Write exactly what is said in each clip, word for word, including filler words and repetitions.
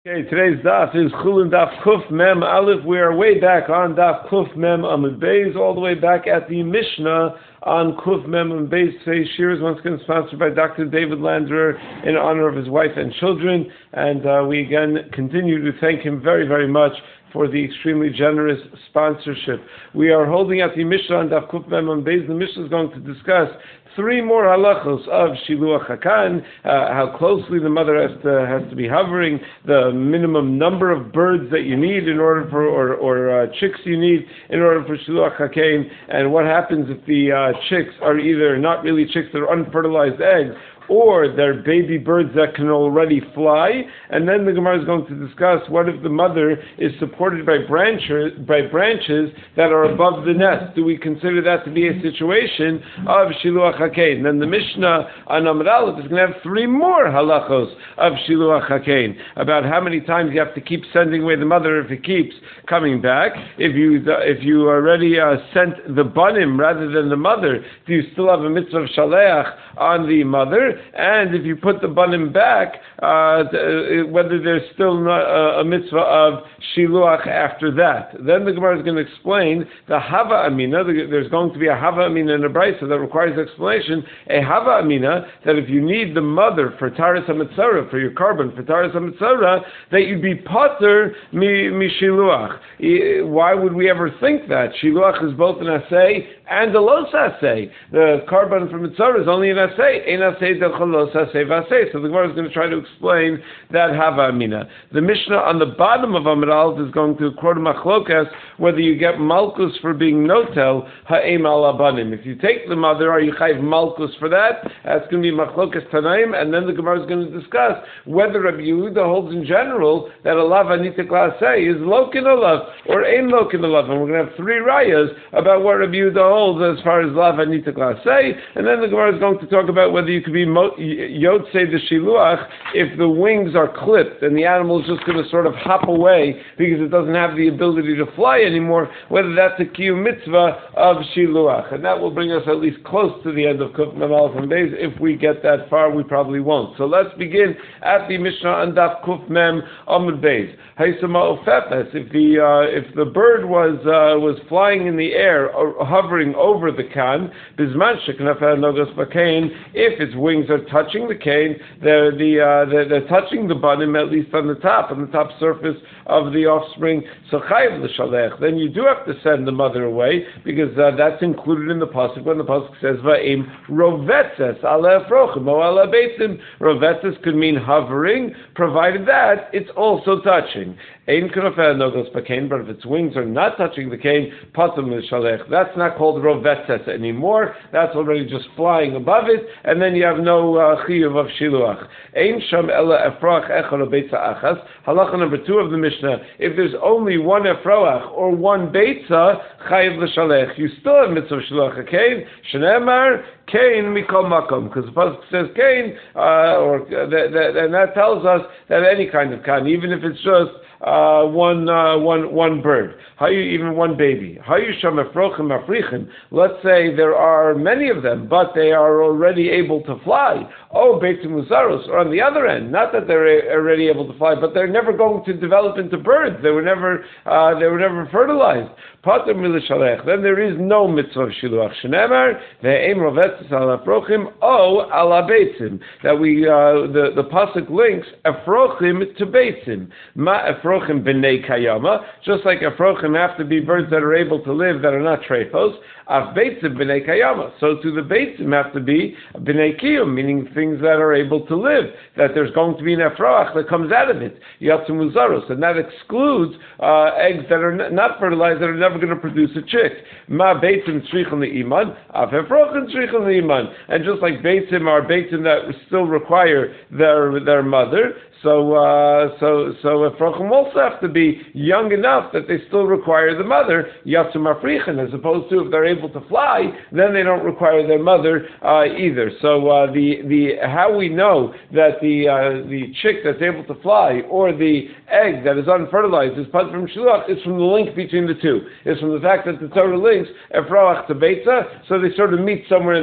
Okay, today's daf is Chulin Daf Kuf Mem Aleph. We are way back on Daf Kuf Mem Amud Beis, all the way back at the Mishnah on Kuf Mem Amud Beis. Today's shir is once again sponsored by Doctor David Landrer in honor of his wife and children, and uh, we again continue to thank him very, very much for the extremely generous sponsorship. We are holding at the Mishnah on Daf Kuf Mem Amud Beis. The Mishnah is going to discuss three more halachos of Shiluach Hakan, uh, how closely the mother has to, has to be hovering, the minimum number of birds that you need in order for, or, or uh, chicks you need in order for Shiluach Hakan, and what happens if the uh, chicks are either not really chicks, they're unfertilized eggs, or they're baby birds that can already fly. And then the Gemara is going to discuss what if the mother is supported by branches by branches that are above the nest. Do we consider that to be a situation of Shiluach Hakein? And then the Mishnah on Amud Aleph is going to have three more halachos of Shiluach Hakein, about how many times you have to keep sending away the mother if it keeps coming back. If you if you already uh, sent the banim rather than the mother, do you still have a mitzvah of shaleach on the mother? And if you put the banim back, uh, whether there's still not a, a mitzvah of shiluach after that. Then the Gemara is going to explain the hava amina. There's going to be a hava amina in a brisa that requires explanation. A hava amina, that if you need the mother for taras hamitzara, for your carbon, for taras hamitzara, that you'd be pater mi, mi shiluach. Why would we ever think that? Shiluach is both an asay and a los asay. The carbon from mitzara is only an asay. Ein asay del chalos asay v'asay. So the Gemara is going to try to explain that hava amina. The Mishnah on the bottom of Amud Aleph is going to quote a machlokas whether you get malchus for being notel ha'em al abanim. If you take the mother, are you chayv malchus for that? That's going to be machlokas tanaim, and then the Gemara is going to discuss whether Rabbi Yehuda holds in general that a lav anitik la'asay is lokin olav or ein lokin olav, and we're going to have three rayas about what Rabbi Yehuda holds as far as lav anitik la'asay, and then the Gemara is going to talk about whether you could be mo- yotzei the shiluach if the wings are clipped and the animal is just going to sort of hop away because it doesn't have the ability to fly anymore, whether that's a kiyum mitzvah of shiluach. And that will bring us at least close to the end of Kuf Mem Aleph and Beis. If we get that far, we probably won't. So let's begin at the Mishnah on Daf Kuf Mem Amud Beis. Haisama ofefes, if the uh, if the bird was uh, was flying in the air or hovering over the can, bisman sheknafa nogos b'kain, if its wings are touching the cane, they're the uh, they're, they're touching the banim, at least on the top, on the top surface of the offspring. So chayiv l'shalech. Then you do have to send the mother away because uh, that's included in the pasuk when the pasuk says va'im rovetzes ala efrochim o ala beitzim. Rovetzes could mean hovering, provided that it's also touching. Ein kanofel nogos b'kain, but if its wings are not touching the cane, patum l'shalech. That's not called rovetzes anymore. That's already just flying above it, and then you have no uh, chiyuv of shiluach. Ein sham ela efroach echad beitza achas. Halacha number two of the Mishnah: if there's only one efroach or one beitza, chayiv l'shalech. You still have mitzvah of shiluach. Kain shenemar kain mikol makom, because the pasuk says kain, uh, or uh, that, that, and that tells us that any kind of kain, even if it's just Uh, one, uh, one, one bird. How you even one baby? How you sham efrochim africhim? Let's say there are many of them, but they are already able to fly. Oh, beitzim muzaros. Or on the other end, not that they're already able to fly, but they're never going to develop into birds. They were never, uh, they were never fertilized. Pater milishalech. Then there is no mitzvah of shiluach. Shenemar ve'em rovetzes ala efrochim o ala beitzim. That we, uh, the the pasuk links efrochim to beitzim. Ma efrochim b'nei kayama. Just like efrochim have to be birds that are able to live that are not treifos. Av beitzim b'nei kayama. So to the beitzim have to be b'nei kiyum, meaning things that are able to live. That there's going to be an efroach that comes out of it. Yatzim muzaros, and that excludes uh, eggs that are n- not fertilized, that are never going to produce a chick. Ma beitzim tzrichon le'iman, av efrochim tzrichon le'iman. And just like beitzim are beitzim that still require their their mother, so uh, so so efrochim also have to be young enough that they still require the mother, yatzim africhan, as opposed to if they're able to fly, then they don't require their mother uh, either. So uh, the the how we know that the uh, the chick that's able to fly or the egg that is unfertilized is part from shiluach is from the link between the two. It's from the fact that the Torah links efroach to beitza, so they sort of meet somewhere in the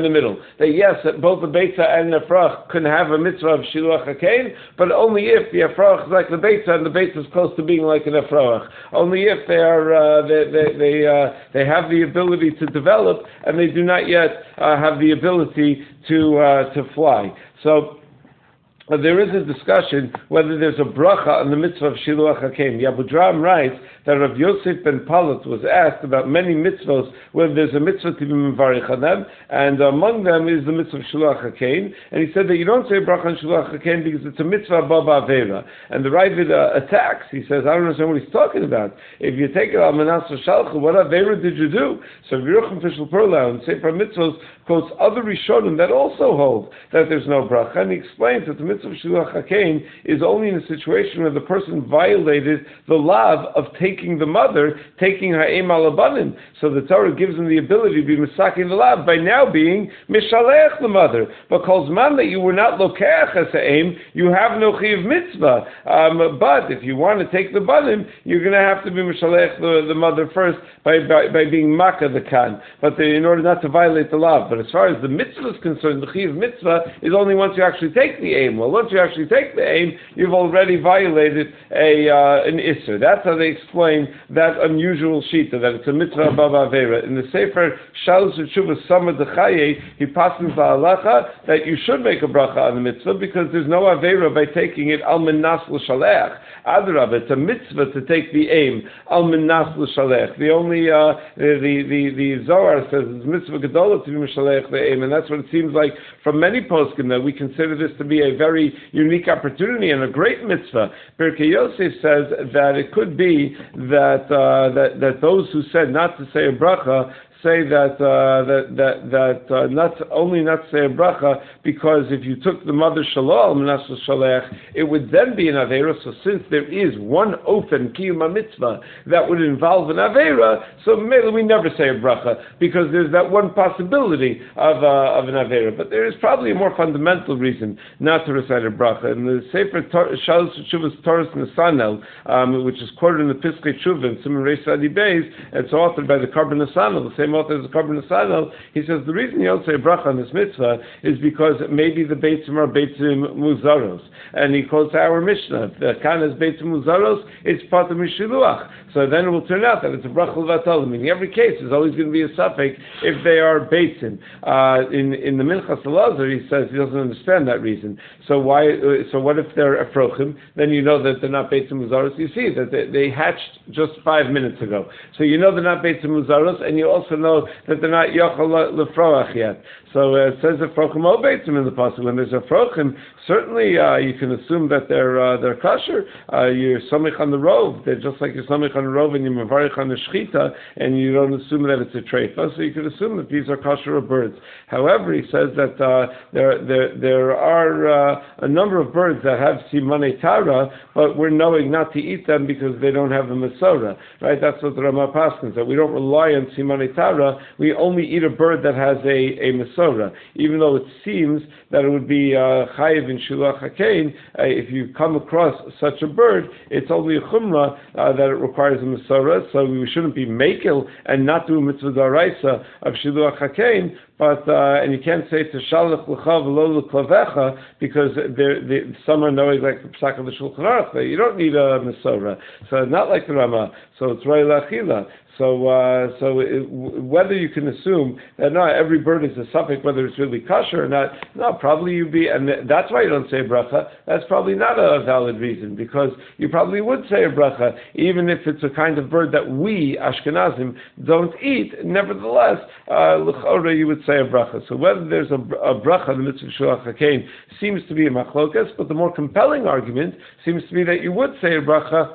the middle. That yes, that both the Beitza and the Efrach can have a mitzvah of Shiluach HaKein, but only if the Efrach is like the Beitza and the Beitza is close to being like an Efrach. Only if they are uh, they they they, uh, they have the ability to develop and they do not yet uh, have the ability to uh, to fly. So. Uh, there is a discussion whether there's a bracha on the mitzvah of Shiluach HaKein. The Abu Dram writes that Rav Yosef ben Palat was asked about many mitzvahs whether there's a mitzvah to be mevarich on them, and among them is the mitzvah of Shiluach HaKein. And he said that you don't say bracha on Shiluach HaKein because it's a mitzvah above Avera. And the Ravid uh, attacks. He says, I don't understand what he's talking about. If you take it al Manas Shalcha, what Avera did you do? So Yerucham Fishel Perla and Sefer Mitzvahs quotes other Rishonim that also hold that there's no bracha, and he explains that the mitzvah of Shiluach HaKein is only in a situation where the person violated the lav of taking the mother, taking ha'em alabanim. So the Torah gives him the ability to be misaking the lav by now being mishalech the mother. But calls man that you were not lokeach as ha'em, you have no chiv mitzvah. Um, but if you want to take the banim, you're going to have to be mishalech the, the mother first by, by, by being makkah the kan. But the, in order not to violate the lav. But as far as the mitzvah is concerned, the chiv mitzvah is only once you actually take the aim. Well, once you actually take the aim, you've already violated a uh, an isser. That's how they explain that unusual shita, that it's a mitzvah above avera. In the Sefer Shalus Teshuvah Samad Dechaye, he passes the halacha that you should make a bracha on the mitzvah because there's no avera by taking it al menas l'shalech. Adrab, it's a mitzvah to take the aim al menas l'shalech. The only uh, the the the Zohar says it's mitzvah gedolah to be mishalech the aim, and that's what it seems like from many poskim that we consider this to be a very unique opportunity and a great mitzvah. Pirkei Yosef says that it could be that uh, that that those who said not to say a bracha say that uh, that that that uh, not only not say a bracha because if you took the mother shalom nasu shalech, it would then be an avera. So since there is one open kiyum mitzvah that would involve an avera, so maybe we never say a bracha because there's that one possibility of uh, of an avera. But there is probably a more fundamental reason not to recite a bracha. In the Sefer Shalus Teshuvas Toras Nesanel, um, which is quoted in the Piskei Teshuvah, Siman Reish Sadi Beis, it's authored by the Karban Nesanel, the same author as the Karban Nesanel. He says the reason you don't say bracha on this mitzvah is because maybe the beitzim are beitzim muzaros, and he quotes our Mishnah. The kan is beitzim muzaros, it's part of mishiluach. So then it will turn out that it's a bracha l'vatol. I mean, in every case, there's always going to be a suffix if they are beitzim. Uh, in in the Minchas Elazar, he says he doesn't understand that reason. So why? Uh, so what if they're afrochim? Then you know that they're not beitzim muzaros. You see that they, they hatched just five minutes ago. So you know they're not beitzim muzaros, and you also know that they're not yochel lefroach yet. So uh, it says afrochim o beitzim in the pasuk. When there's afrochim, certainly uh, you can assume that they're uh, they're kosher. Uh, you're samich on the rov. They're just like you're samich on the rov and you're mavarich on the shchita, and you don't assume that it's a treifa. So you could assume that these are kosher birds. However, he says that uh, there there there are uh, a number of birds that have simanei tara, but we're knowing not to eat them because they don't have the Masorah. Right? That's what the Rama paskins, that we don't rely on simanei tara. We only eat a bird that has a a Masorah, even though it seems that it would be chayiv in Shiluach HaKein. Uh, if you come across such a bird, it's only a chumrah uh, that it requires a Masorah, so we shouldn't be makel and not do a mitzvah daraisa of Shiluach HaKein. But uh, and you can't say to shalach l'cha v'lo l'klavecha because there, there, some are knowing like the psak of the Shulchan Aruch that you don't need a Masorah. So not like the Rama. So it's roi lachila. So, uh, so it, w- whether you can assume that not every bird is a suffix, whether it's really kosher or not, no, probably you be, and that's why you don't say a bracha. That's probably not a valid reason because you probably would say a bracha, even if it's a kind of bird that we Ashkenazim don't eat. Nevertheless, uh, l'chora you would say a bracha. So whether there's a, a bracha in the mitzvah Shiluach HaKein seems to be a machlokas, but the more compelling argument seems to be that you would say a bracha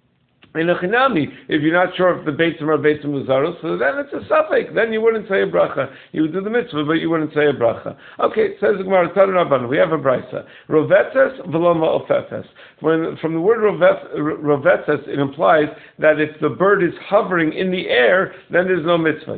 in a chinami, if you're not sure if the beitzim are beitzim muzaros, so then it's a suffix. Then you wouldn't say a bracha. You would do the mitzvah, but you wouldn't say a bracha. Okay, it says the Gemara, Tanur we have a brisa. Rovetzes v'lo ma'ofefes. When from the word rovetzes, it implies that if the bird is hovering in the air, then there's no mitzvah.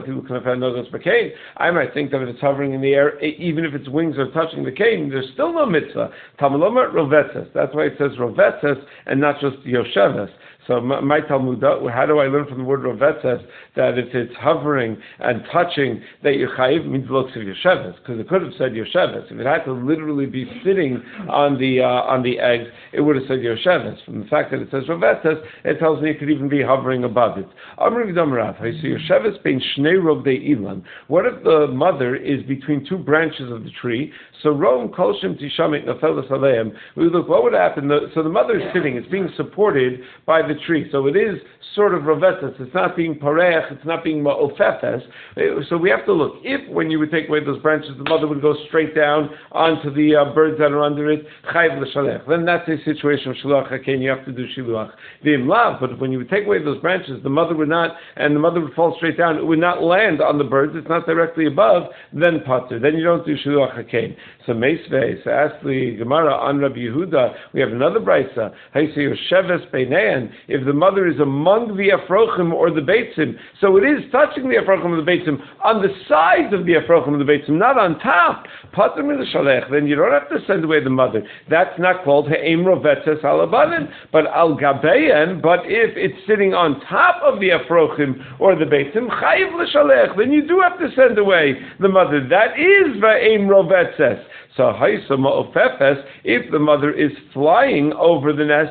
I might think that if it's hovering in the air, even if its wings are touching the cane, there's still no mitzvah. Tamaloma rovetzes. That's why it says rovetzes and not just yosheves. So my Talmud, how do I learn from the word rovetzes that if it's hovering and touching that you're chayiv means looks of yosheves? Because it could have said yosheves. If it had to literally be sitting on the uh, on the eggs, it would have said yosheves. From the fact that it says rovetzes, it tells me it could even be hovering above it. Amr v'dam Rav, I see yosheves bein shnei rovdei ilan. What if the mother is between two branches of the tree? So Rom kolshem tishamit nafelas aleim. We look, what would happen? The, so the mother is sitting; it's being supported by the tree. So it is sort of rovetzes. It's not being pareach. It's not being ma'ofefes. So we have to look. If when you would take away those branches, the mother would go straight down onto the uh, birds that are under it, chayiv l'shalech. Then that's a situation of shiluach hakein. You have to do shiluach. V'im lav. But when you would take away those branches, the mother would not, and the mother would fall straight down. It would not land on the birds. It's not directly above. Then pater. Then you don't do shiluach hakein. So meisvei. So ask the Gemara on Rabbi Yehuda. We have another braysa. Hey, so yosheves beinein. If the mother is among the afrochim or the beitzim, so it is touching the afrochim of the beitzim on the sides of the afrochim of the beitzim, not on top. Pater milashalech. Then you don't have to send away the mother. That's not called he'em rovetzes alabanin, but al gabein. But if it's sitting on top of the afrochim or the beitzim, chayiv l'shalech. Then you do have to send away the mother. That is va'em rovetzes. So haisa ma'ofefes. If the mother is flying over the nest,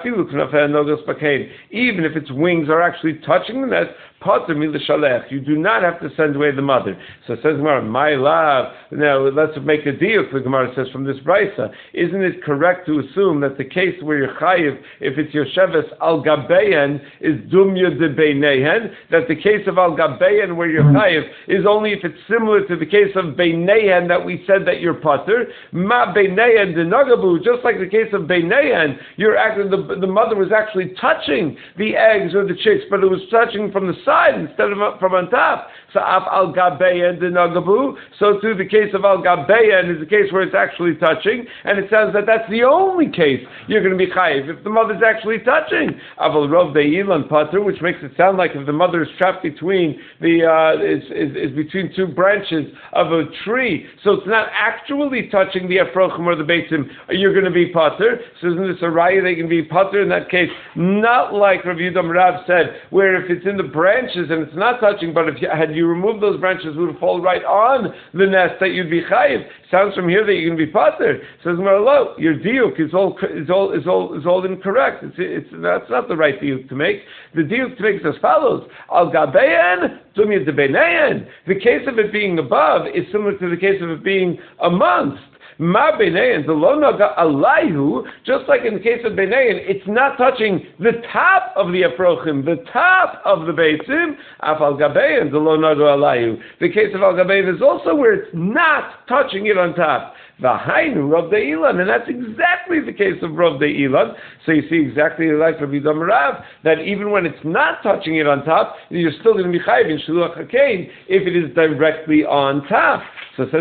even if its wings are actually touching the nest, you do not have to send away the mother. So it says Gemara, my love. Now let's make a deal. The Gemara says from this braysa, isn't it correct to assume that the case where you're chayiv, if it's yosheves al gabein, is dumya de beinehen? That the case of al gabein where you're chayiv is only if it's similar to the case of beinehen that we said that you're pater. Ma beinehen de nagabu, just like the case of beinehen, you're actually the, the mother was actually touching the eggs or the chicks, but it was touching from the side instead of from on top. So af al gabein de nagabu. So too the case of al gabein is the case where it's actually touching, and it says that that's the only case you're going to be chayiv if the mother's actually touching. Aval rov deilan pater, which makes it sound like if the mother is trapped between the uh, is, is is between two branches of a tree, so it's not actually touching the afrochim or the beitzim, you're going to be pater. So isn't this a raya they can be pater in that case? Not like Rav Yudam Rav said, where if it's in the branches and it's not touching, but if you, had you removed those branches, it would fall right on the nest that you'd be chayiv. Sounds from here that you're going to be pater. Says Marlo, your diuk is all is all is all is all incorrect. It's it's that's not the right diuk to make. The diuk to make is as follows: al gabein dumya de beinein. The case of it being above is similar to the case of it being amongst. Ma beinein, the lo naga alayhu, just like in the case of beinein, it's not touching the top of the afrochim, the top of the beitzim. Af al gabein, the lo naga alayhu. The case of al gabein is also where it's not touching it on top. V'hainu Rav De'ilan, and that's exactly the case of Rav De'ilan. So you see exactly like Rabbi Yudam Rav, that even when it's not touching it on top, you're still going to be chayiv in shiluach hakein if it is directly on top. So it says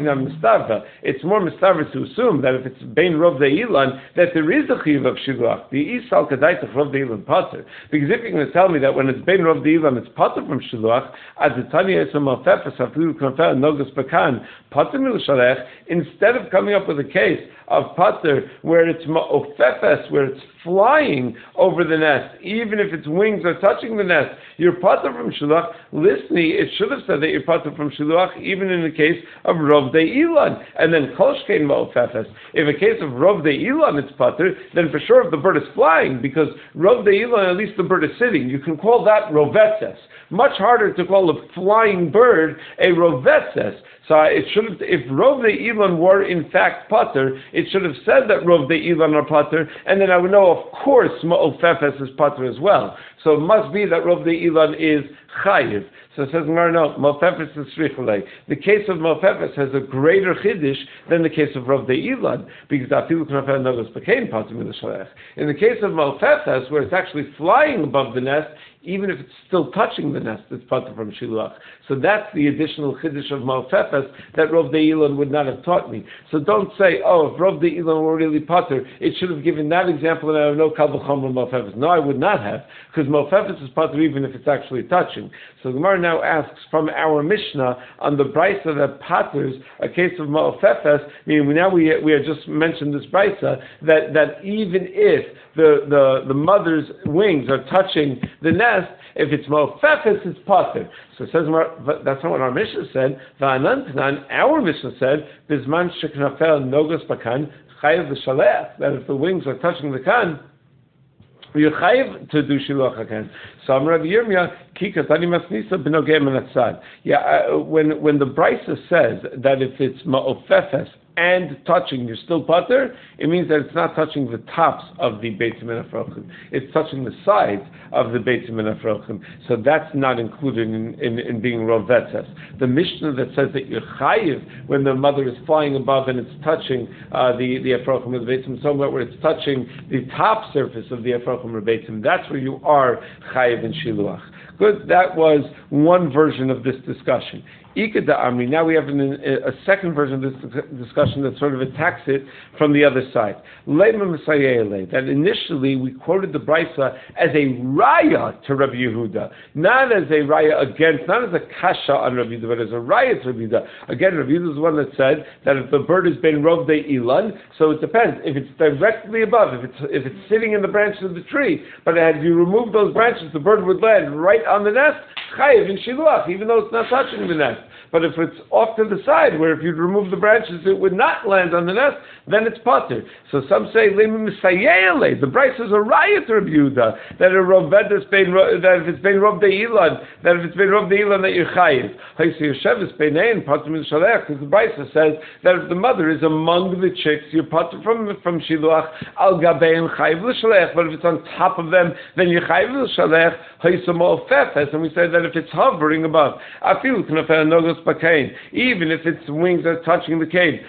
it's more mistaver to assume that if it's bein Rav De'ilan, that there is a chiyuv of shiluach. The isal kadaitach Rav De'ilan pater. Because if you're going to tell me that when it's bein Rav De'ilan, it's pater from shiluach, as the tanya is a malfefes afilu konfer nogus bakan pater milushalech. Instead of coming up with a case of pater where it's ma'ofefes, where it's flying over the nest, even if its wings are touching the nest, you're pater from shiluach. Listening, it should have said that you're pater from shiluach, even in the case of Rav De'ilan. And then kolshkein ma'ofefes. If a case of Rav De'ilan it's pater, then for sure if the bird is flying, because Rav De'ilan, at least the bird is sitting, you can call that rovetzes. Much harder to call a flying bird a rovetzes. So it should have, if Rav De'ilan were in fact pater, it should have said that Rav De'ilan are pater, and then I would know, of course, Ma'ofefes is pater as well. So it must be that Rav De'ilan is chayiv. So it says, no, no, Ma'ofefes is shrichulei. The case of Ma'ofefes has a greater chiddush than the case of Rav De'ilan, because afilu k'nafeh nagos b'kein pater milashalech. In the case of Ma'ofefes, where it's actually flying above the nest, even if it's still touching the nest, it's pater from shiluach. So that's the additional chiddush of Ma'ofefes that Rav De'ilan would not have taught me. So don't say, oh, if Rav De'ilan were really pater, it should have given that example and I have no kal v'chomer Ma'ofefes. No, I would not have, because Ma'ofefes is pater even if it's actually touching. So the Gemara now asks from our Mishnah on the braysa that that paters a case of ma'ofefes, meaning now we we had just mentioned this brisa, that, that even if the, the, the mother's wings are touching the nest, if it's ma'ofefes, it's pater. So it says, but that's not what our Mishnah said. Va'anantanan, our Mishnah said, Bizman sheknafel nogos bakan, chayav v'shalech, that if the wings are touching the kan, you're chayiv to do shiluach hakan. So I'm Rabbi Yirmiyah, ki katani masnisa b'nogei menatzad. Yeah, uh, when when the brisa says that if it's ma'ofefes and touching, you're still pater, it means that it's not touching the tops of the Beit Minafrochim. It's touching the sides of the Beit Minafrochim. So that's not included in, in, in being rovetzes. The Mishnah that says that you're chayiv when the mother is flying above and it's touching uh, the, the Afrochim of the Beit Minafrochim, somewhere where it's touching the top surface of the Afrochim of Beit Minafrochim, that's where you are chayiv in Shiluach. Good, that was one version of this discussion. Amri. Now we have an, a second version of this discussion that sort of attacks it from the other side. That initially we quoted the brisa as a raya to Rabbi Yehuda, not as a raya against, not as a kasha on Rabbi Yehuda, but as a raya to Rabbi Yehuda. Again, Rabbi Yehuda is the one that said that if the bird is ben rov de ilan, so it depends. If it's directly above, if it's if it's sitting in the branches of the tree, but if you remove those branches, the bird would land right on the nest, chayiv in shiluach, even though it's not touching the nest. But if it's off to the side, where if you'd remove the branches, it would not land on the nest, then it's pater. So some say, the Bryce is a riot to Rabbi Yehuda, that that if it's been rov de ilan, that if it's been rov de ilan, that you're chayiv. Because the Bryce says that if the mother is among the chicks, you're pater from from shiluach al gabein chayiv l'shalech. But if it's on top of them, then you're chayiv l'shalech. And we say that if it's hovering above, even if its wings are touching the cave,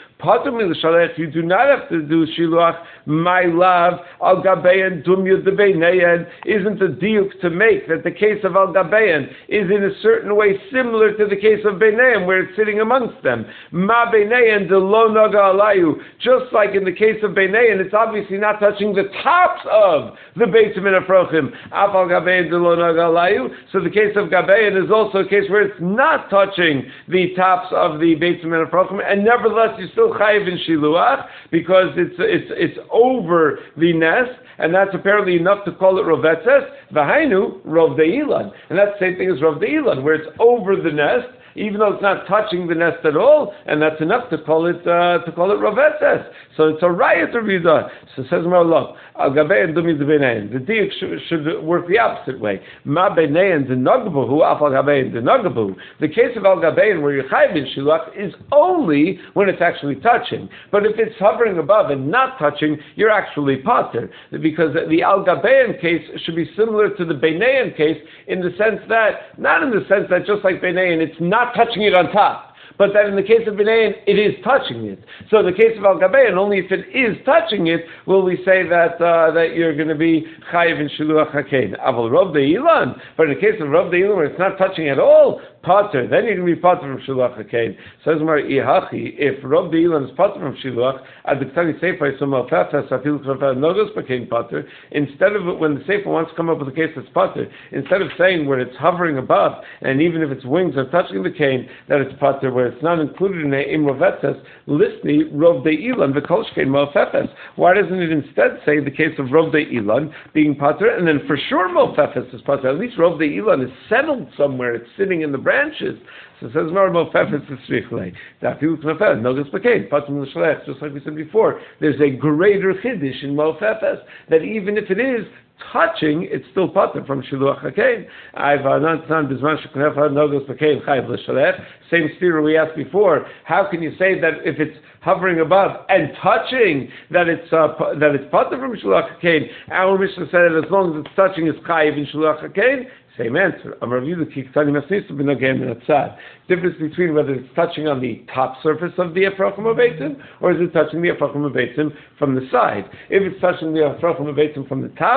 you do not have to do shiluach, my love, al gabein dumya debeineyan. Isn't the diuk to make that the case of al gabein is in a certain way similar to the case of beineyan, where it's sitting amongst them? Ma beineyan de lo naga alayu. Just like in the case of beineyan, it's obviously not touching the tops of the Beit Minafrochim. Af al gabein de lo naga alayu. So the case of gabein is also a case where it's not touching the tops of the Beit Minafrochim, and nevertheless you still chayiv in shiluach because it's it's it's over the nest, and that's apparently enough to call it rovetzes. V'hainu rov de ilan, and that's the same thing as rov de ilan, where it's over the nest, even though it's not touching the nest at all, and that's enough to call it uh, to call it rovetzes. So it's a riot of Yehuda. So it says Marlov, al gabein dumi debenein. The diuk should work the opposite way. Ma benein de nagabu, af al gabein de nagabu. The case of al gabein where you're chayiv in shiluach is only when it's actually touching. But if it's hovering above and not touching, you're actually pater, because the al gabein case should be similar to the benein case in the sense that, not in the sense that just like benein, it's not touching it on top, but that in the case of B'nai, it is touching it. So in the case of Al Gabein, only if it is touching it will we say that uh, that you're going to be Chayiv in Shiluach HaKein. Aval Rov de Ilan, but in the case of Rov de Ilan where it's not touching at all, pater, then you're going to be pater from Shiluach HaKein. Says Mar Ihachi, if Rov de Ilan is pater from Shiluach, at the Ktani Sefer, so Malfafas, Afil Krafah, Nogos became pater, instead of, when the Sefer wants to come up with a case that's pater, instead of saying where it's hovering above, and even if its wings are touching the cane, that it's pater, where it's not included in a imrovetzes, listni rov de ilan v'kolshkein mofefes. Why doesn't it instead say the case of rov de ilan being pater, and then for sure mofefes is pater? At least rov de ilan is settled somewhere; it's sitting in the branches. So it says more mofefes tzrichlei. Dafiu knafel nogas b'kein pater l'shalech. Just like we said before, there's a greater chiddush in mofefes that even if it is touching, it's still pater from shiluach hakein. I've anantan bizman sheknefa nogos b'kein chayiv l'shalech. Same theory we asked before. How can you say that if it's hovering above and touching, that it's uh, that it's pater from shiluach hakein? Our Mishnah said that as long as it's touching, it's chayiv in shiluach hakein. Same answer. I'm reviewing the kiktani masnisu b'nogem and atzad. Difference between whether it's touching on the top surface of the afrochim abetzim or is it touching the afrochim abetzim from the side. If it's touching the afrochim abetzim from the top,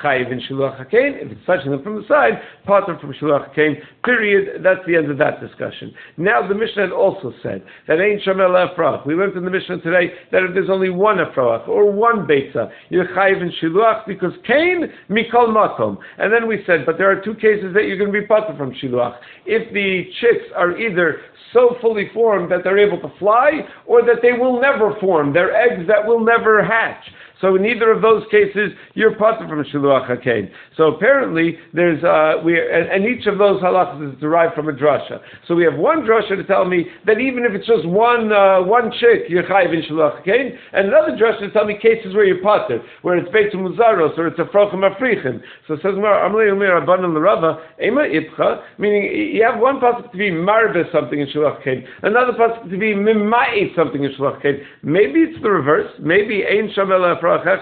chayiv in shiluach hakein. If it's touching them from the side, pater from shiluach hakein. Period. That's the end of that discussion. Now the Mishnah had also said that ain't shamel efrach. We learned in the Mishnah today that if there's only one efrach or one beitza, you're chayiv in shiluach because kain mikol makom. And then we said, but there are two cases that you're going to be pater from shiluach. If the chicks are either so fully formed that they're able to fly, or that they will never form. They're eggs that will never hatch. So in either of those cases, you're pater from shiluach hakein. So apparently, there's uh, we and, and each of those halachas is derived from a drasha. So we have one drasha to tell me that even if it's just one uh, one chick, you're chayiv in shiluach hakein, and another drasha to tell me cases where you're pater, where it's beit muzaros or it's a frochem africhim. So it says Amalei Umir Rabbanan L'Rava Ema Ipcha, meaning you have one pasuk to be marbe something in shiluach hakein, another pasuk to be mimai something in shiluach hakein. Maybe it's the reverse. Maybe ein shamel afra. To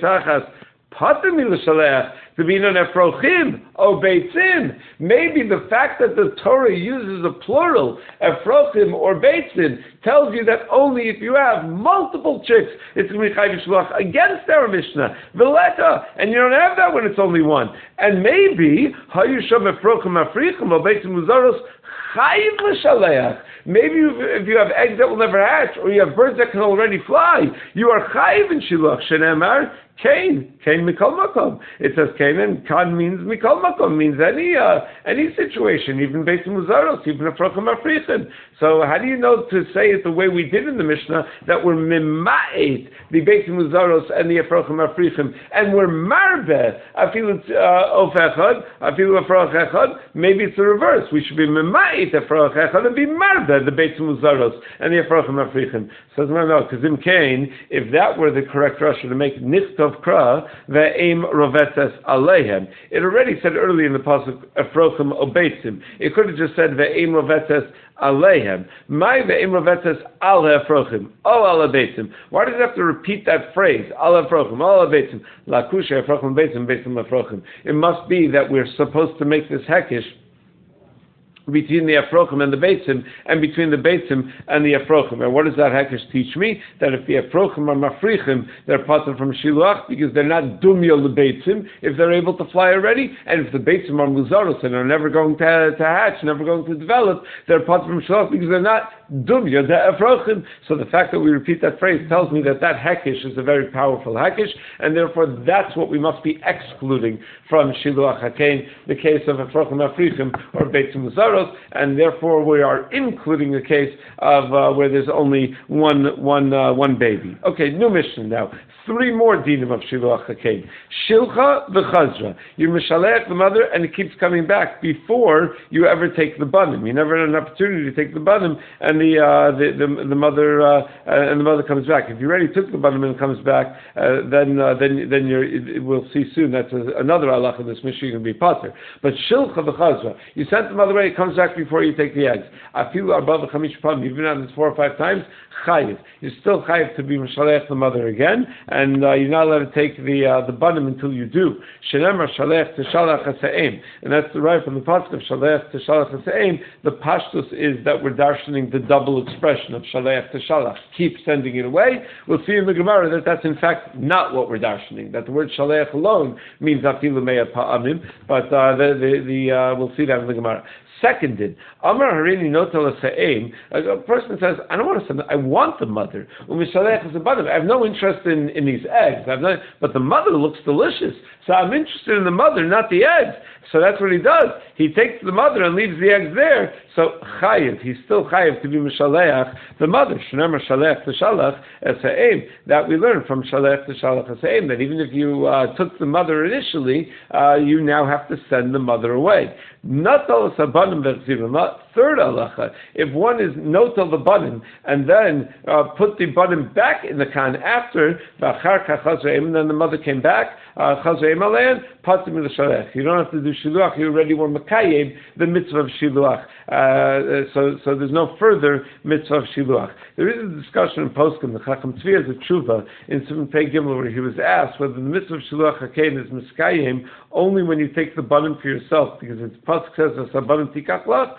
be non efrochim or beitzim. Maybe the fact that the Torah uses a plural, efrochim or beitzim, tells you that only if you have multiple chicks, it's going to be chayiv shluach against our Mishnah. Veleta, and you don't have that when it's only one. And maybe hayusham efrochim africhim or beitzim muzaros chayiv l'shaleach. Maybe if you have eggs that will never hatch, or you have birds that can already fly, you are chayiv in shiluach. Shenemar kain, kain mikol makom. It says kain, and kan means mikol makom, means any uh, any situation, even beit muzaros, even a frochem africhim. So how do you know to say it the way we did in the Mishnah, that we're mima'et the beit muzaros and the frochem africhim, and we're marbe afilu of echad, afilu afroch echad? Maybe it's the reverse. We should be mima'et afroch echad and be marbe the beit muzaros and the frochem africhim. Says no, no, because in kain, if that were the correct Russia to make nichtov kra ve'im rovetes aleihem, it already said early in the pasuk efrochem obeitzim. It could have just said ve'im rovetes aleihem. My ve'im rovetes al efrochim, all al beitzim. Why does it have to repeat that phrase? Al efrochim, al beitzim, lakusha efrochim beitzim, beitzim efrochim. It must be that we're supposed to make this hekish between the Afrochim and the Beitzim, and between the Beitzim and the Afrochim. And what does that Hekesh teach me? That if the Afrochim are Mafrichim, they're pater from Shiluach, because they're not Dumya the Beitzim, if they're able to fly already, and if the Beitzim are Muzaros and are never going to, to hatch, never going to develop, they're pater from Shiluach, because they're not Dumya the Afrochim. So the fact that we repeat that phrase tells me that that Hekesh is a very powerful Hekesh, and therefore that's what we must be excluding from Shiluach HaKain, the case of Afrochim Mafrichim or Beitzim Muzaros, and therefore we are including the case of uh, where there's only one one uh, one baby. Okay, new mission now. Three more dinim of shiluach hakein. Shilcha v'chazra. You mishalech the mother, and it keeps coming back before you ever take the banim. You never had an opportunity to take the banim, and the uh, the, the the mother uh, and the mother comes back. If you already took the banim and it comes back, uh, then uh, then then you're, it, we'll see soon. That's a, another halach in this mission. You're going to be pater. But shilcha v'chazra. You sent the mother away. It comes back before you take the eggs. Afilu arba v'chamish pam. You've been on this four or five times. Chayiv. You're still chayiv to be mishalech the mother again. And uh, you're not allowed to take the uh, the banim until you do. Shenemar shalech teshalach haseim, and that's the right from the pasuk of shalech teshalach haseim. The pashtus is that we're darshaning the double expression of shalech teshalach. Keep sending it away. We'll see in the Gemara that that's in fact not what we're darshaning. That the word shalech alone means afilu meya pa'amim, but uh, the the, the uh, we'll see that in the Gemara. Seconded, Amar Harini Notel Sa'im. A person says, I don't want to send. I want the mother. I have no interest in, in these eggs. I have no, but the mother looks delicious, so I'm interested in the mother, not the eggs. So that's what he does. He takes the mother and leaves the eggs there. So chayiv, he's still chayiv to be mishaleach the mother. Shnemer shalech teshalach esaim. That we learn from shalech teshalach esaim. That even if you uh, took the mother initially, uh, you now have to send the mother away. Not all sabanim v'chzivim. Third halacha, if one is notel the banim and then uh, put the banim back in the can after v'achar kachazreim, and then the mother came back chazreim alein patim l'shalech. You don't have to do shiluach. You already were makayim the mitzvah of shiluach. Uh, so, so there's no further mitzvah of shiluach. There is a discussion in Poskim. The Chacham Tzvi has a tshuva in Simon Pei Gimel where he was asked whether the mitzvah of shiluach hakein is miskayim only when you take the banim for yourself, because it's pasuk says sabanim tikach lach, or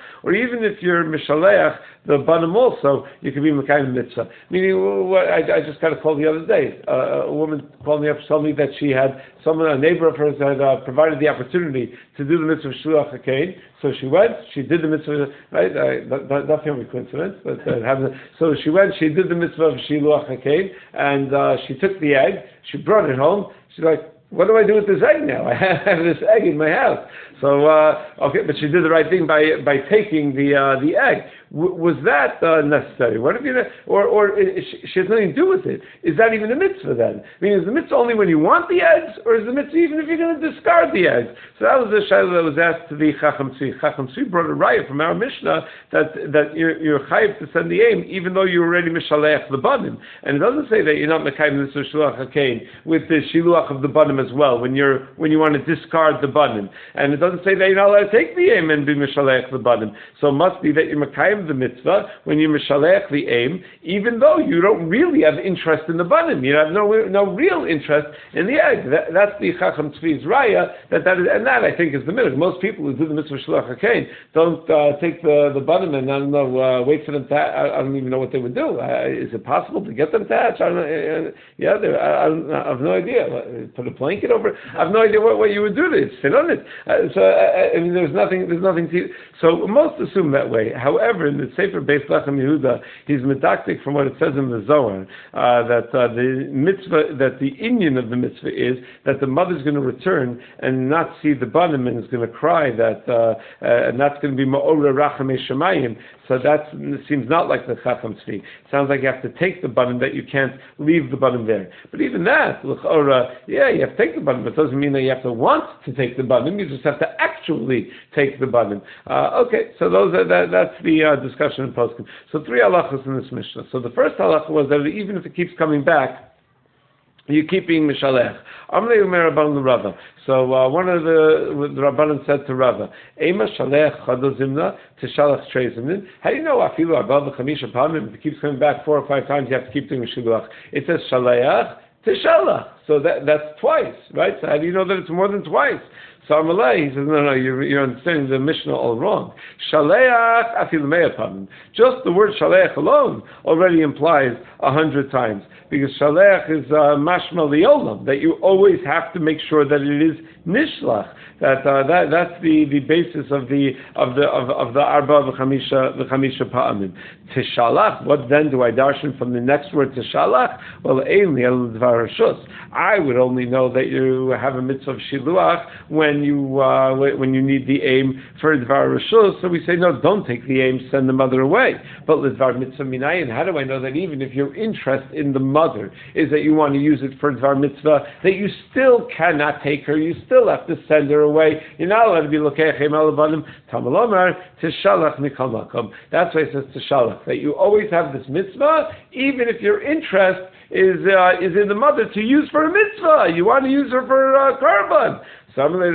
even if you're Mishaleach, the Banim also, you can be Mekayim Mitzvah. Meaning, what I, I just got a call the other day. Uh, a woman called me up to tell me that she had, someone, a neighbor of hers had uh, provided the opportunity to do the Mitzvah of Shiluach HaKein. So she went, she did the Mitzvah, right? Uh, that, that, that's the only coincidence. But, uh, have, so she went, she did the Mitzvah of Shiluach HaKein, and uh, she took the egg, she brought it home. She's like, what do I do with this egg now? I have this egg in my house. So, uh, okay, but she did the right thing by by taking the uh, the egg. W- was that uh, necessary? What if you, or or is, she has nothing to do with it? Is that even a mitzvah then? I mean, is the mitzvah only when you want the eggs, or is the mitzvah even if you're going to discard the eggs? So that was the shayla that was asked to the Chacham Tzvi. Chacham Tzvi brought a raya from our Mishnah that that you're you're chayiv to send the aim even though you're already mishalech the banim, and it doesn't say that you're not mekayim the shiluach hakein with the shiluach of the banim as well when you're when you want to discard the banim, and it doesn't say that you're not allowed to take the aim and be mishalech the banim. So it must be that you're mekayim the mitzvah when you're mishalech the aim, even though you don't really have interest in the banim, you have no no real interest in the egg. That, that's the Chacham Tzvi's raya. That that is, and that I think is the minhag. Most people who do the mitzvah shiluach hakein don't uh, take the the banim and I don't know uh, wait for them to. I, I don't even know what they would do. Uh, is it possible to get them to hatch? I don't know. Uh, yeah, I, I, I have no idea. Put a blanket over. I have no idea what, what you would do to it. Sit on it. Uh, so uh, I mean, there's nothing. There's nothing to. So most assume that way. However, in the Sefer Beis Lechem Yehuda, he's medactic from what it says in the Zohar uh, that uh, the mitzvah, that the inyan of the mitzvah is that the mother's going to return and not see the banim and is going to cry that, uh, uh, and that's going to be ma'ora rachamei shemayim. So that seems not like the Chacham Tzvi. It sounds like you have to take the banim, that you can't leave the banim there. But even that, l'chora, yeah, you have to take the banim. It doesn't mean that you have to want to take the banim. You just have to actually take the banim. Uh, okay, so those are, that, that's the uh, discussion in Poskim. So three halachas in this Mishnah. So the first halacha was that even if it keeps coming back, you keep being mishalech. Amrei umer Rabban Rava. So uh, one of the, the Rabbanan said to Rava, Ema shalech chado zimna tishalach trei zimnin. How do you know afilu abal v'chamisha pamim? If it keeps coming back four or five times, you have to keep doing shiluach. It says shaleach tishalach. So that that's twice, right? So how do you know that it's more than twice? So Amalei, he says, no, no, you're, you're understanding the Mishnah all wrong. Shaleach afil me'apam. Just the word shaleach alone already implies a hundred times. Because shaleach is uh, mashma liolam, that you always have to make sure that it is nishlach. That uh, that that's the, the basis of the of the of, of the arba v'chamisha v'chamisha pa'amim. Tishalach. What then do I darshan from the next word tishalach? Well, einli el dvar rishus. I would only know that you have a mitzvah of shiluach when you uh, when you need the aim for dvar rishus. So we say no, don't take the aim, send the mother away. But lidvar mitzvah minayin. How do I know that even if your interest in the mother is that you want to use it for dvar mitzvah, that you still cannot take her, you still have to send her away. You're not allowed to be lokechem alabanim tamalomar tishalach mikal makom. That's why it says tishalach, that you always have this mitzvah, even if your interest is uh, is in the mother to use for a mitzvah. You want to use her for uh, karban. Really,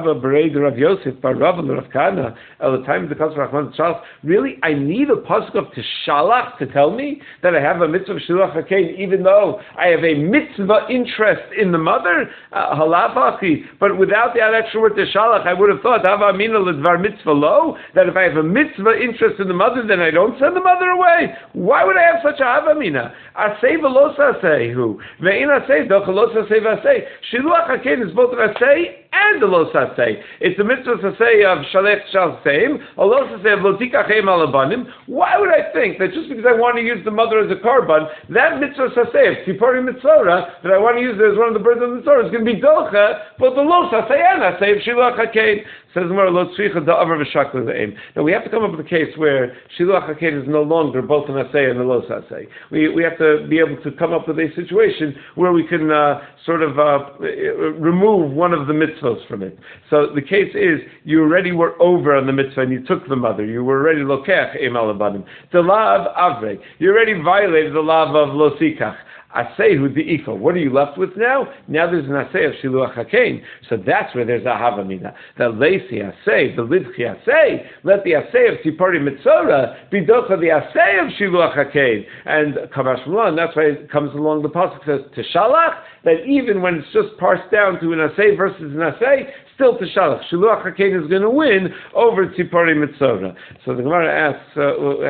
I need a pasuk of tishalach to tell me that I have a mitzvah of shiluach hakein, even though I have a mitzvah interest in the mother. Uh, but without that extra word tishalach, I would have thought hava amina ledvar mitzvah lo, that if I have a mitzvah interest in the mother, then I don't send the mother away. Why would I have such a hava amina? Asay v'lo sasei hu ve'in asay docha lo sasei v'asay. Shiluach hakein is both of asay and the lo sasei. It's a mitzvah sasei of shalech shal seim, a lo sasei of lo tikachem alabanim. Why would I think that just because I want to use the mother as a korban, that mitzvah sasei of tzipori mitzvah, that I want to use it as one of the birds of the Torah, is going to be docha, but the lo sasei and asei of shiluach hakein. Says more lo tzricha da avar v'shakla v'eim. Now we have to come up with a case where shiluach hakein is no longer both an asei and a lo sasei. We we have to be able to come up with a situation where we can uh, sort of uh, remove one of the mitzvahs from it. So the case is, you already were over on the mitzvah and you took the mother. You were already lokech im alabanim. The lav avre. You already violated the lav of lo sikach. Asehu de'iko. What are you left with now? Now there's an Aseh of Shiluach HaKain. So that's where there's a Havamina. The Leisi Aseh, the Lidchi Aseh, let the Aseh of Tzipori Mitzora be docha the Aseh of Shiluach HaKain. And Kamash Mulan, that's why it comes along the pasuk says Teshalach, that even when it's just parsed down to an Aseh versus an Aseh, still Teshalach. Shiluach HaKain is going to win over Tzipori Mitzora. So the Gemara asks, uh, uh,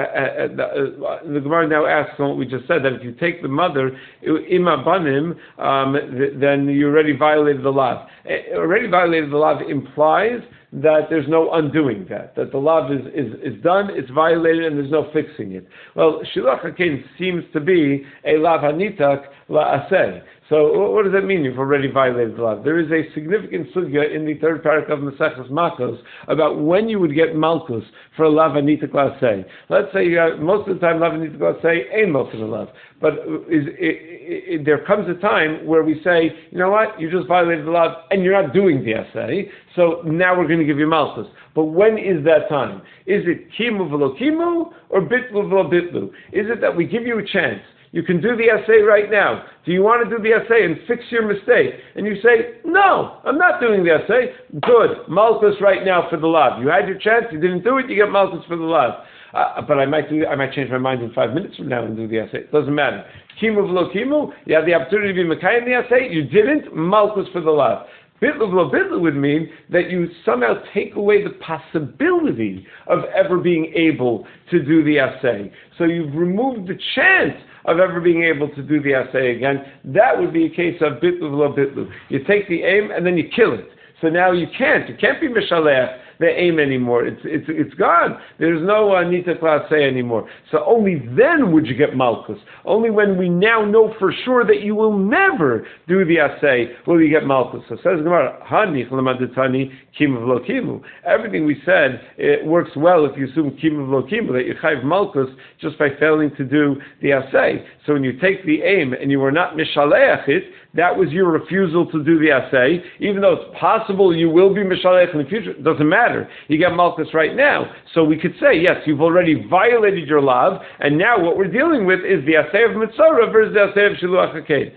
uh, uh, the Gemara now asks on what we just said, that if you take the mother, Ima Banim, um, th- then you already violated the lav. Uh, already violated the lav implies that there's no undoing that, that the lav is, is, is done, it's violated, and there's no fixing it. Well, Shiluach HaKain seems to be a lav hanitak la'aseh. So what does that mean? You've already violated the law. There is a significant sugya in the third paragraph of Maseches Makos about when you would get malchus for a lav anitak la'aseh. Let's say you have, most of the time lav anitak la'aseh ain't most of the lav. But is, it, it, it, there comes a time where we say, you know what, you just violated the law and you're not doing the aseh, so now we're going to give you malchus. But when is that time? Is it kimu v'lo kimu or bitlu v'lo bitlu? Is it that we give you a chance? You can do the essay right now. Do you want to do the essay and fix your mistake? And you say, no, I'm not doing the essay. Good. Malchus right now for the lav. You had your chance, you didn't do it, you get malchus for the lav. Uh, but I might do. I might change my mind in five minutes from now and do the essay. It doesn't matter. Kimu v'lo kimu, you have the opportunity to be Mekayim the essay, you didn't, malchus for the lav. Bitlu v'lo bitlu would mean that you somehow take away the possibility of ever being able to do the essay. So you've removed the chance of ever being able to do the essay again. That would be a case of bitlu v'lo bitlu. You take the aim and then you kill it. So now you can't. You can't be mishalech the aim anymore. It's it's it's gone. There's no uh, nita class say anymore. So only then would you get malchus. Only when we now know for sure that you will never do the assay will you get malchus. So says Gemara, Hani chalamaditani kimu v'lo kimu. Everything we said, it works well if you assume kimu v'lo kimu, that you chayv malchus just by failing to do the assay. So when you take the aim and you were not mishaleach it, that was your refusal to do the assay. Even though it's possible you will be mishaleach in the future, it doesn't matter. You get malchus right now. So we could say, yes, you've already violated your lav, and now what we're dealing with is the assay of mitzorah versus the assay of shiluach hakein.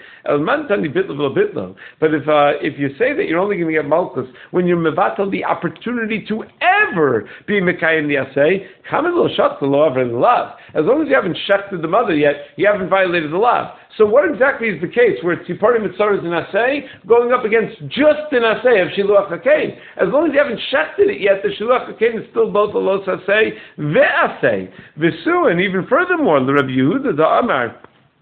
But if uh, if you say that you're only going to get malchus when you're mevatel the opportunity to ever be mekayim the assay, as long as you haven't shechted the mother yet, you haven't violated the lav. So what exactly is the case where Tzipori Mitzorah is an assay going up against just an assay of Shiluach HaKain? As long as you haven't shechted it yet, the Shiluach HaKain is still both a los assay ve'assay. V'su, and even furthermore, the Rabbi Yehuda, the Amar,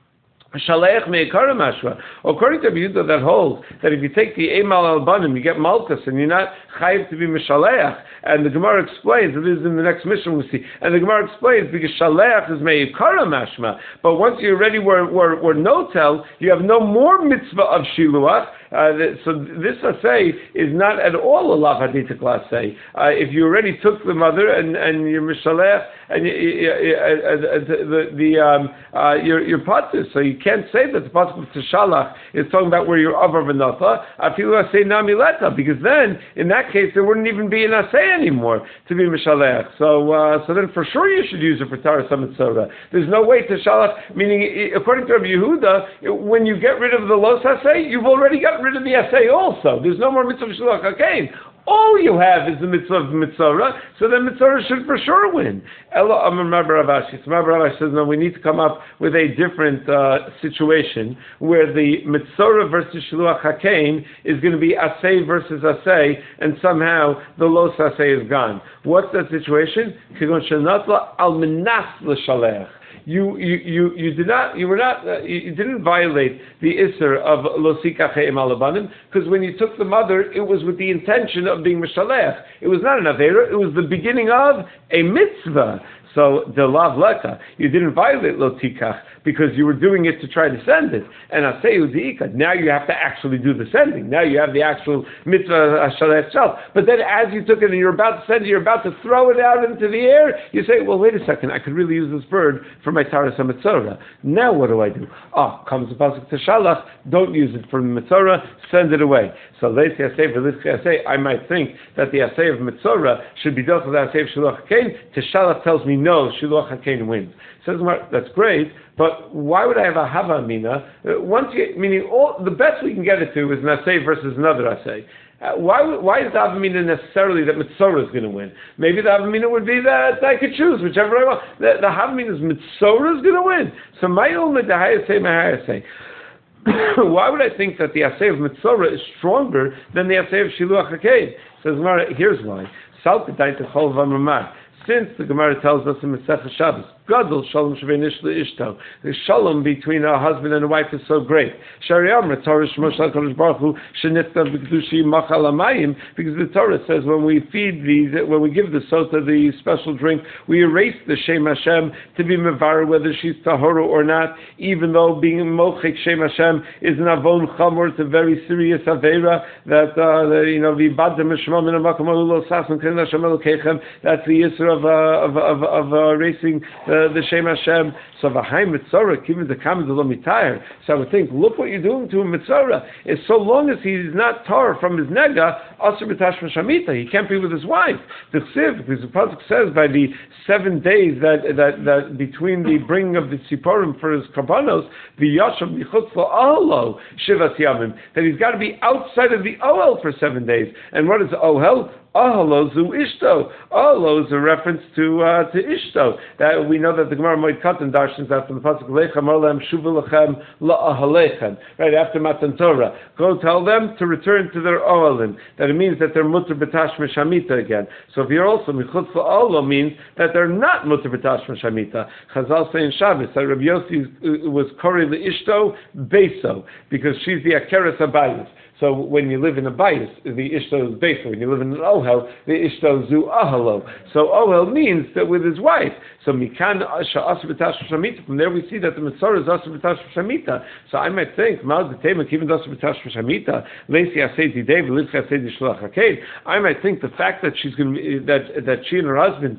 Shaleach me'ikara mashva. According to Rabbi Yehuda, that holds that if you take the Eimal al-Banim, you get malchus, and you're not chayiv to be mishaleach. And the Gemara explains, it is in the next mission we see, and the Gemara explains, because shaleach is me'ikara mashma, but once you already were, were, were no-tel, you have no more mitzvah of shiluach. Uh, so this assay is not at all a lav haditik assay. Uh, if you already took the mother and, and you're mishalech and you, you, you, uh, the, the um, uh, your your patur, so you can't say that the pasuk of Teshalach is talking about where you're avar v'nata. Afilu assay namileta, because then in that case there wouldn't even be an assay anymore to be mishalech. So uh, so then for sure you should use it for Taras HaMitzorah. There's no way Teshalach, meaning according to Rabbi Yehuda, when you get rid of the los assay, you've already got rid of the essay also. There's no more mitzvah of Shiluach HaKain. All you have is the mitzvah of Mitzorah, so then Mitzorah should for sure win. Ella Amar Rav Ashi. So Rav Ashi says, no, we need to come up with a different uh, situation where the Mitzorah versus Shiluach HaKain is going to be assay versus assay, and somehow the los assay is gone. What's that situation? Kigon shenatla al minas l'shalech. You, you, you, you did not, you were not, uh, you didn't violate the Isser of Losika Che'im Alabanim, because when you took the mother, it was with the intention of being Mishalech. It was not an Avera, it was the beginning of a mitzvah. So, the Lav Leka, you didn't violate Lotikach because you were doing it to try to send it. And Aseyu Diika, now you have to actually do the sending. Now you have the actual mitzvah Hashaleh itself. But then as you took it and you're about to send it, you're about to throw it out into the air, you say, well, wait a second, I could really use this bird for my Taras HaMitzorah. Now what do I do? Ah, oh, comes the pasuk to Shalach, don't use it for the Mitzorah, send it away. So Leisi Asay for this Asay, I might think that the Asay of Mitzorah should be dealt with the Asay of Shiluach HaKain. Teshalach tells me know Shiluach HaKein wins. Says Gemara, that's great, but why would I have a Hava Amina? Uh, once you, meaning all, the best we can get it to is an Asay versus another Asay. Uh, why why is the Avamina necessarily that Mitzorah is going to win? Maybe the Avamina would be that I could choose whichever I want. The, the Avamina is Mitzorah is going to win. So my own say my say. Why would I think that the Asay of Mitzorah is stronger than the Asay of Shiluach HaKein? Says Gemara, here's why. Since the Gemara tells us in Masechah Shabbos, Gadol Shalom Shavei Ish Ishto, the Shalom between a husband and a wife is so great. Shari Amr Torah Shmo Shal Kodesh Baruch Hu Shenitzav B'Kedushi Machal Hamayim, because the Torah says when we feed these, when we give the sota the special drink, we erase the Shem Hashem to be mevar whether she's tahora or not, even though being mochik Shem Hashem is an avon chamor, it's a very serious avera that uh, the, you know v'ibad mishma min hamakom lo sasim ken Hashem elokechem. That's the yisur of uh, of of, of uh, erasing. Uh, the Shem Hashem, so v'haim mitzorah, given the kamen lo mitayr. So I would think, look what you're doing to a mitzorah. Is so long as he's not tar from his nega, asur b'tashma shamita, he can't be with his wife. The chsiv, because the pasuk says by the seven days that that that between the bringing of the tziporim for his karbanos, the yashav michutz lo shivas yamim, that he's got to be outside of the ohel for seven days. And what is ohel? Ahalo zu ishto. Ahalo is a reference to uh, to ishto. That we know that the Gemara Moed Katan darshans after the pasuk lechem arlem shuvu lechem la'ahalechem. Right after Matan Torah, go tell them to return to their ohalim. That it means that they're mutter b'tash meshamita again. So if you're also michutz la'ahalo means that they're not mutter b'tash meshamita. Chazal say in Shabbos that Rabbi Yossi was kori leishto beso because she's the akeres habayis. So when you live in a bayis, the ishto is beso. When you live in an ohel, the ishto zu ahalo. So ohel means that with his wife. So mikan sha'asu b'tash shamita. From there we see that the mitzvah is asu b'tash shamita. So I might think, ma'al d'tema kiven asu b'tash shamita, leisi asei didei v'litzchi asei d'shloach hakein. I might think the fact that she's going to be, that that she and her husband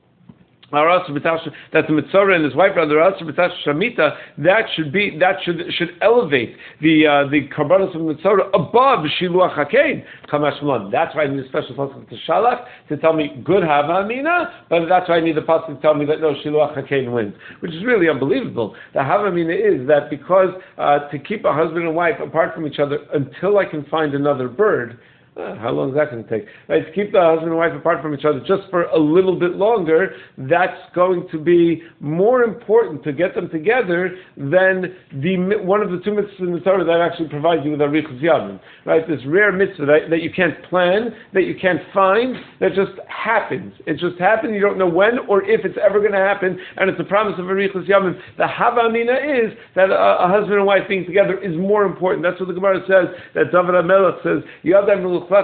that the Mitzorah and his wife are the Shamita, that should be that should should elevate the uh, the Karbanos of Mitzorah above Shiluach HaKein. That's why I need a special pasuk to Shalach to tell me good Hava Amina, but that's why I need the pasuk to tell me that no Shiluach HaKein wins, which is really unbelievable. The Hava Amina is that because uh, to keep a husband and wife apart from each other until I can find another bird. Uh, how long is that going to take? Right, to keep the husband and wife apart from each other just for a little bit longer, that's going to be more important to get them together than the one of the two mitzvahs in the Torah that actually provides you with arichas yamim. Right, this rare mitzvah that, that you can't plan, that you can't find, that just happens. It just happens. You don't know when or if it's ever going to happen, and it's a promise of arichas yamim. The Hava Amina is that a, a husband and wife being together is more important. That's what the Gemara says. That David HaMelech says, Yadam the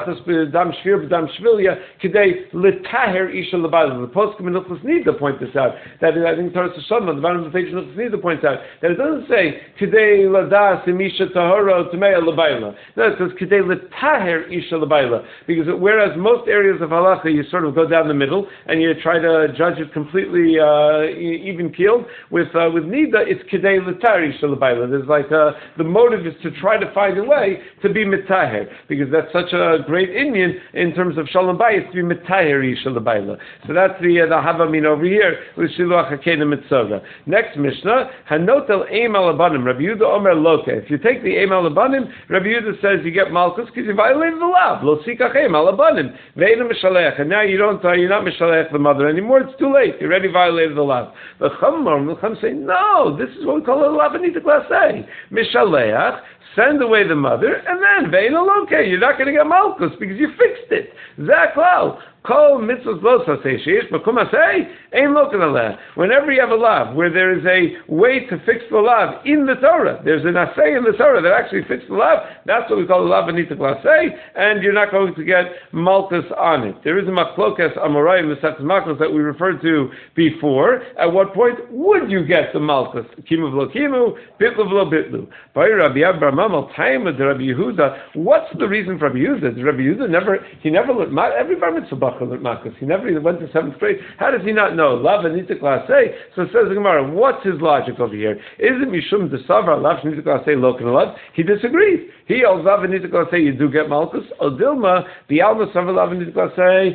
poskim in Hilchos Nida point this out. That I think Torah Shalom on the bottom of the page in Hilchos Nida points out that it doesn't say Kidei ladas imisha tahora tumeya labayla. No, it says Kidei letaher isha labayla, because whereas most areas of halacha you sort of go down the middle and you try to judge it completely uh, even keeled, with uh, with Nida it's Kidei letaher isha labayla. There's like uh, the motive is to try to find a way to be mitaher, because that's such a a great Indian in terms of Shalom Bayis to be Mitayeri Shalom Bayla. So that's the uh, the Havamin over here with Shiluach HaKein and Mitzorah. Next Mishnah, Hanotel Eim Alabanim. Rabbi Yehuda Omer Loke. If you take the Eim Alabanim, Rabbi Yehuda says you get Malchus because you violated the law. Lo Sikach Eim Alabanim. Ve'ena Mishalech. And now you don't, uh, you're not Mishalech the mother anymore. It's too late. You already violated the law. The Chammar, the Chum say, no, this is what we call a Lavanita Class A. Mishalech. Send away the mother, and then ve'ena loke. You're not going to get malchus because you fixed it. Zaklau. Kol mitzvahs lo sasei sheish b'kum asei ein loken aleh. Whenever you have a lav where there is a way to fix the lav in the Torah, there's an asay in the Torah that actually fixes the lav. That's what we call the lav anita asay, and you're not going to get malchus on it. There is a machlokes amorai in the Sefes Maklos that we referred to before. At what point would you get the malchus? Kimu v'lo kimu, bitlu v'lo bitlu. By Rabbi Abraham al time of Rabbi Yehuda. What's the reason for Rabbi Yehuda? Did Rabbi Yehuda never? He never let every bar mitzvah. He never even went to seventh grade. How does he not know? Lav Anita Class A. So it says the Gemara, what's his logic over here? Is it Mishum Desavar Lav Anita Class A Lokan Lav? He disagrees. He holds Lav Anita Class A, you do get Malchus. Odilma, the Alma Savar Lav Anita Class A,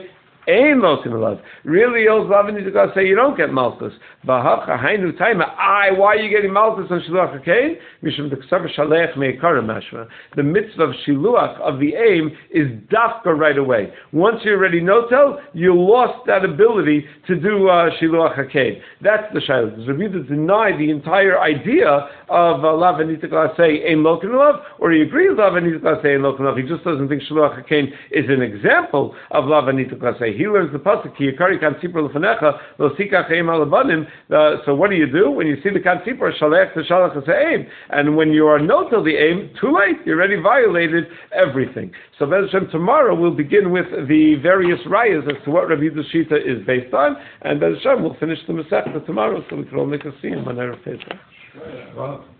Ain Lokin Love. Really, Old Lavanita say you don't get Malchus. Bahacha Hainu Taima. I, why are you getting Malchus on Shiluach HaKein? Mishum the Ksav Shalech Meikara Mashma. The mitzvah of Shiluach, of the aim, is dafka right away. Once you're already notel, you lost that ability to do uh, Shiluach HaKein. That's the Shiluach. Does Rabbi deny the entire idea of uh, Lavanita say Ain Lokin Love, or he agrees with Lavanita say Ain Lokin Love? He just doesn't think Shiluach HaKein is an example of Lavanita say. He learns the pasuk Ki Yikari Kan Tzipor Lefanecha Lo Sikach Eim Alabanim. So what do you do when you see the Kan Tzipor? Shalech to Shalach Aim, and when you are no till the aim, too late. You already violated everything. So Bez Hashem, tomorrow we'll begin with the various rayas as to what Rabbi Yehuda's Shita is based on, and Bez Hashem we'll finish the Masechta tomorrow, so we can all make a scene on Erev Pesach.